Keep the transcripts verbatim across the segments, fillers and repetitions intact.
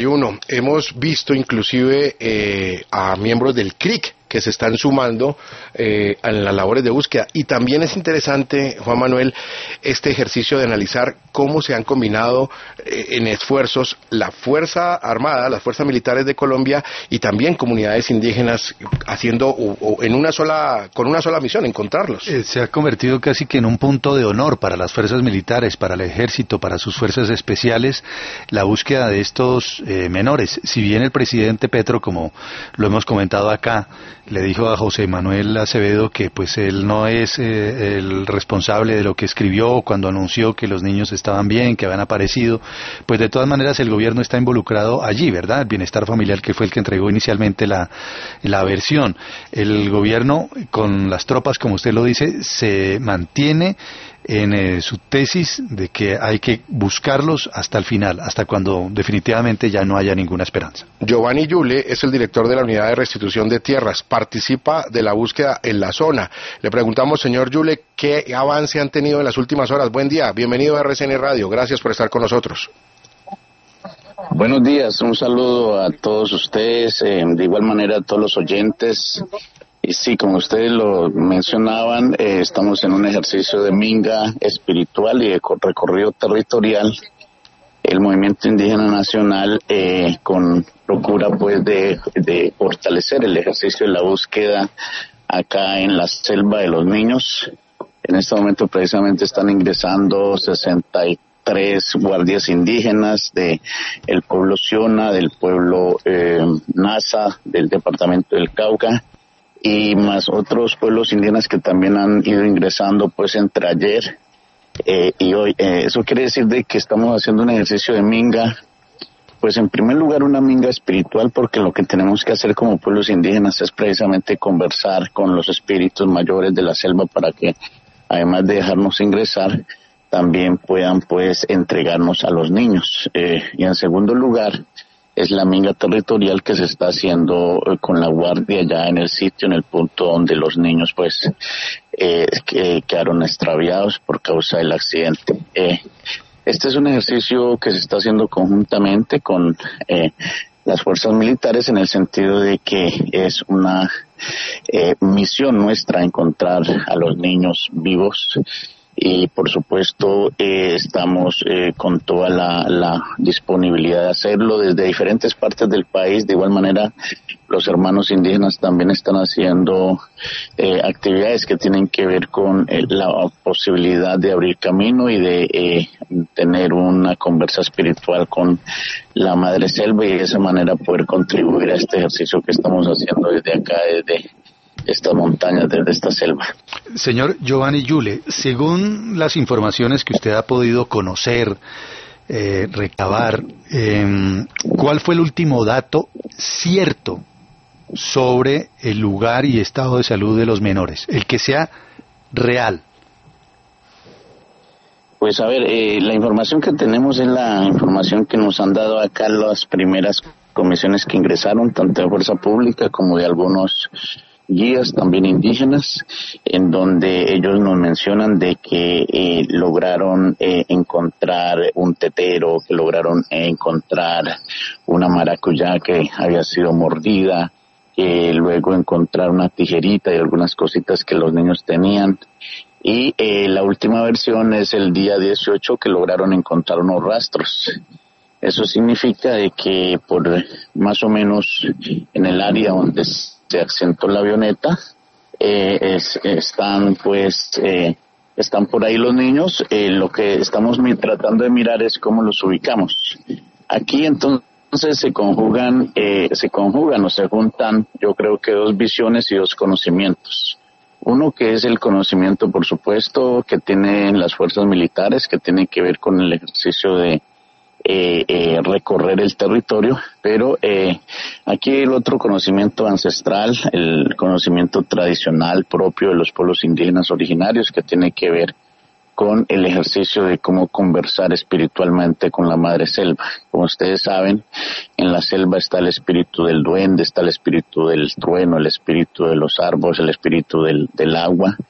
Uno, hemos visto inclusive eh, a miembros del C R I C que se están sumando eh, a las labores de búsqueda. Y también es interesante, Juan Manuel, este ejercicio de analizar cómo se han combinado eh, en esfuerzos la Fuerza Armada, las fuerzas militares de Colombia y también comunidades indígenas haciendo o, o en una sola, con una sola misión, encontrarlos. Eh, se ha convertido casi que en un punto de honor para las fuerzas militares, para el ejército, para sus fuerzas especiales, la búsqueda de estos eh, menores. Si bien el presidente Petro, como lo hemos comentado acá, le dijo a José Manuel Acevedo que pues él no es eh, el responsable de lo que escribió cuando anunció que los niños estaban bien, que habían aparecido, pues de todas maneras el gobierno está involucrado allí, ¿verdad? El Bienestar Familiar, que fue el que entregó inicialmente la, la versión. El gobierno, con las tropas, como usted lo dice, se mantiene en eh, su tesis de que hay que buscarlos hasta el final, hasta cuando definitivamente ya no haya ninguna esperanza. Giovanni Yule es el director de la Unidad de Restitución de Tierras, participa de la búsqueda en la zona. Le preguntamos, señor Yule, ¿qué avance han tenido en las últimas horas? Buen día, bienvenido a R C N Radio, gracias por estar con nosotros. Buenos días, un saludo a todos ustedes, eh, de igual manera a todos los oyentes. Y sí, como ustedes lo mencionaban, eh, estamos en un ejercicio de minga espiritual y de recorrido territorial. El Movimiento Indígena Nacional eh, con procura pues de, de fortalecer el ejercicio de la búsqueda acá en la selva de los niños. En este momento precisamente están ingresando sesenta y tres guardias indígenas de el pueblo Siona, del pueblo eh, Nasa, del departamento del Cauca, y más otros pueblos indígenas que también han ido ingresando pues entre ayer eh, y hoy. Eh, eso quiere decir de que estamos haciendo un ejercicio de minga, pues en primer lugar una minga espiritual, porque lo que tenemos que hacer como pueblos indígenas es precisamente conversar con los espíritus mayores de la selva para que, además de dejarnos ingresar, también puedan pues entregarnos a los niños. Eh, y en segundo lugar, es la minga territorial que se está haciendo eh, con la guardia ya en el sitio, en el punto donde los niños pues eh, que quedaron extraviados por causa del accidente. Eh, este es un ejercicio que se está haciendo conjuntamente con eh, las fuerzas militares, en el sentido de que es una eh, misión nuestra encontrar a los niños vivos. Y por supuesto eh, estamos eh, con toda la, la disponibilidad de hacerlo desde diferentes partes del país. De igual manera, los hermanos indígenas también están haciendo eh, actividades que tienen que ver con eh, la posibilidad de abrir camino y de eh, tener una conversa espiritual con la Madre Selva, y de esa manera poder contribuir a este ejercicio que estamos haciendo desde acá, desde estas montañas, desde esta selva. Señor Giovanni Yule, según las informaciones que usted ha podido conocer, eh, recabar, eh, ¿cuál fue el último dato cierto sobre el lugar y estado de salud de los menores? El que sea real. Pues a ver, eh, la información que tenemos es la información que nos han dado acá las primeras comisiones que ingresaron, tanto de Fuerza Pública como de algunos guías también indígenas, en donde ellos nos mencionan de que eh, lograron eh, encontrar un tetero, que lograron eh, encontrar una maracuyá que había sido mordida, que luego encontrar una tijerita y algunas cositas que los niños tenían. Y eh, la última versión es el día dieciocho, que lograron encontrar unos rastros. Eso significa de que por más o menos en el área donde se accidentó la avioneta, eh, es, están pues eh, están por ahí los niños. Eh, lo que estamos mi, tratando de mirar es cómo los ubicamos. Aquí entonces se conjugan, eh, se conjugan o se juntan, yo creo que dos visiones y dos conocimientos. Uno que es el conocimiento, por supuesto, que tienen las fuerzas militares, que tiene que ver con el ejercicio de Eh, eh, recorrer el territorio, pero eh, aquí el otro conocimiento ancestral, el conocimiento tradicional propio de los pueblos indígenas originarios, que tiene que ver con el ejercicio de cómo conversar espiritualmente con la Madre Selva. Como ustedes saben, en la selva está el espíritu del duende, está el espíritu del trueno, el espíritu de los árboles, el espíritu del, del agua,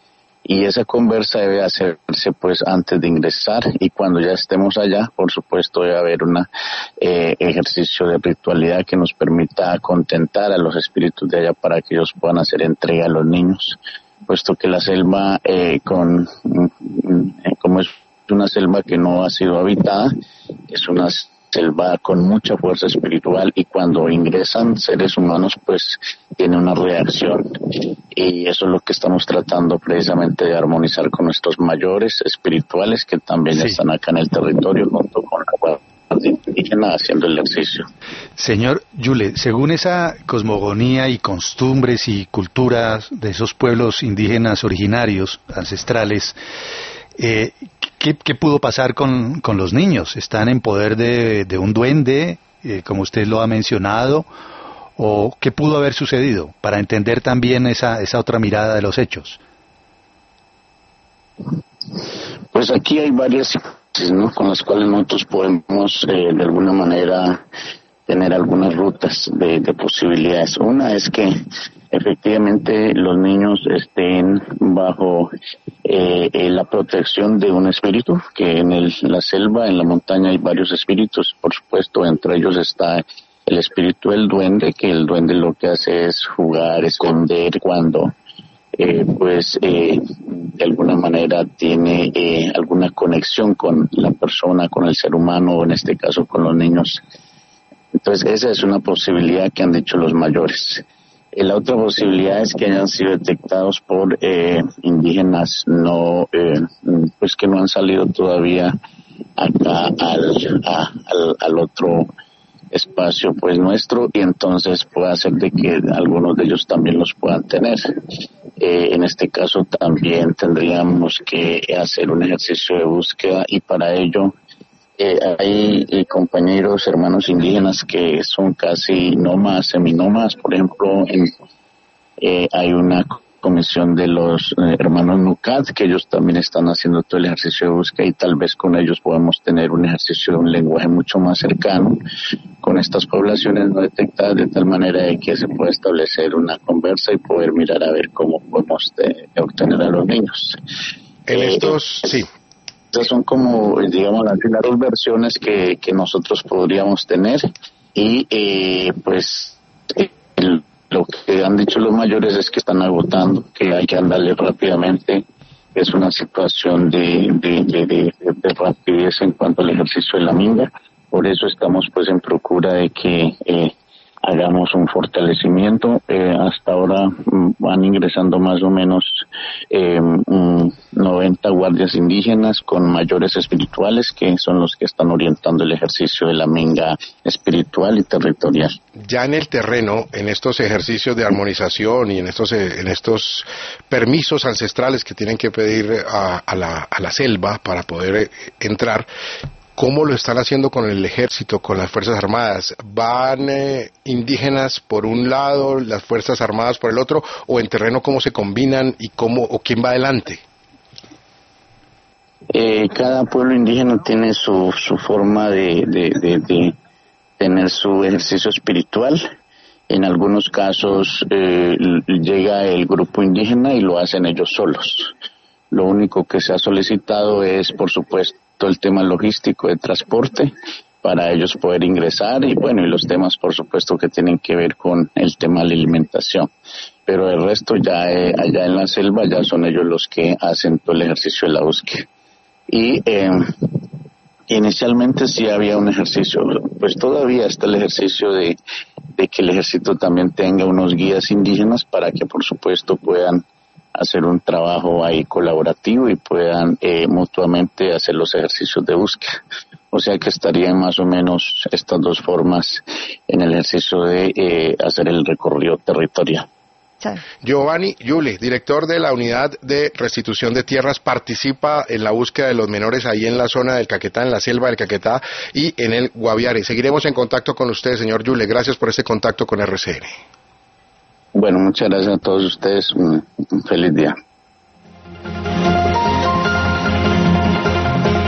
y esa conversa debe hacerse pues antes de ingresar, y cuando ya estemos allá, por supuesto, debe haber un eh, ejercicio de ritualidad que nos permita contentar a los espíritus de allá para que ellos puedan hacer entrega a los niños, puesto que la selva, eh, con como es una selva que no ha sido habitada, es una selva con mucha fuerza espiritual, y cuando ingresan seres humanos pues tiene una reacción, y eso es lo que estamos tratando precisamente de armonizar con nuestros mayores espirituales que también sí. están acá en el territorio junto con la guardia indígena haciendo el ejercicio. Señor Yule, según esa cosmogonía y costumbres y culturas de esos pueblos indígenas originarios, ancestrales, eh, ¿Qué, ¿Qué pudo pasar con, con los niños? ¿Están en poder de, de un duende, eh, como usted lo ha mencionado? ¿O qué pudo haber sucedido? Para entender también esa, esa otra mirada de los hechos. Pues aquí hay varias hipótesis, ¿no?, con las cuales nosotros podemos eh, de alguna manera tener algunas rutas de, de posibilidades. Una es que efectivamente los niños estén bajo eh, eh, la protección de un espíritu, que en el, la selva, en la montaña hay varios espíritus, por supuesto, entre ellos está el espíritu del duende, que el duende lo que hace es jugar, esconder cuando eh, pues eh, de alguna manera tiene eh, alguna conexión con la persona, con el ser humano, o en este caso con los niños. Entonces esa es una posibilidad que han dicho los mayores. La otra posibilidad es que hayan sido detectados por eh, indígenas no, eh, pues que no han salido todavía acá al, a, al, al otro espacio pues nuestro, y entonces puede hacer de que algunos de ellos también los puedan tener. Eh, en este caso también tendríamos que hacer un ejercicio de búsqueda, y para ello Eh, hay eh, compañeros, hermanos indígenas que son casi nómadas, seminómadas. Por ejemplo, en, eh, hay una comisión de los eh, hermanos Nucat, que ellos también están haciendo todo el ejercicio de búsqueda, y tal vez con ellos podemos tener un ejercicio de un lenguaje mucho más cercano con estas poblaciones no detectadas, de tal manera de que se pueda establecer una conversa y poder mirar a ver cómo podemos de, de obtener a los niños. En eh, estos, sí. Esas son como, digamos, las, las dos versiones que, que nosotros podríamos tener, y eh, pues el, lo que han dicho los mayores es que están agotando, que hay que andarle rápidamente. Es una situación de, de, de, de, de rapidez en cuanto al ejercicio de la minga. Por eso estamos pues en procura de que eh, hagamos un fortalecimiento. Eh, hasta ahora mm, van ingresando más o menos eh, mm, noventa guardias indígenas con mayores espirituales, que son los que están orientando el ejercicio de la minga espiritual y territorial. Ya en el terreno, en estos ejercicios de armonización y en estos en estos permisos ancestrales que tienen que pedir a, a, la, a la selva para poder entrar, ¿cómo lo están haciendo con el ejército, con las Fuerzas Armadas? ¿Van eh, indígenas por un lado, las Fuerzas Armadas por el otro, o en terreno cómo se combinan y cómo o quién va adelante? Eh, cada pueblo indígena tiene su, su forma de, de, de, de tener su ejercicio espiritual. En algunos casos eh, llega el grupo indígena y lo hacen ellos solos. Lo único que se ha solicitado es, por supuesto, el tema logístico de transporte para ellos poder ingresar, y bueno, y los temas, por supuesto, que tienen que ver con el tema de la alimentación. Pero el resto ya eh, allá en la selva ya son ellos los que hacen todo el ejercicio de la búsqueda. Y eh, inicialmente sí había un ejercicio, pues todavía está el ejercicio de, de que el ejército también tenga unos guías indígenas para que, por supuesto, puedan hacer un trabajo ahí colaborativo y puedan eh, mutuamente hacer los ejercicios de búsqueda. O sea que estarían más o menos estas dos formas en el ejercicio de eh, hacer el recorrido territorial. Giovanni Yule, director de la Unidad de Restitución de Tierras, participa en la búsqueda de los menores ahí en la zona del Caquetá, en la selva del Caquetá y en el Guaviare. Seguiremos en contacto con usted, señor Yule. Gracias por este contacto con R C N. Bueno, muchas gracias a todos ustedes. Un feliz día.